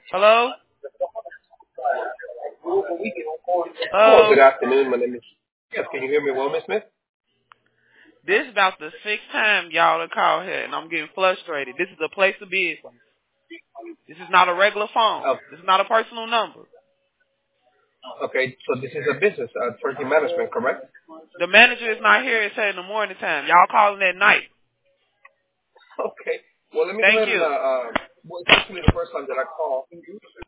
Hello? Hello, good Hello? afternoon. My name is. Yes, can you hear me well, Miss Smith? This is about the sixth time y'all have called here, and I'm getting frustrated. This is a place of business. This is not a regular phone. Oh, This is not a personal number. okay, so this is a business, Turkey Management, correct? The manager is not here. It's in the morning time. Y'all calling at night. Okay. Well, let me go Thank ahead and, you. well, it's actually the first time that I call.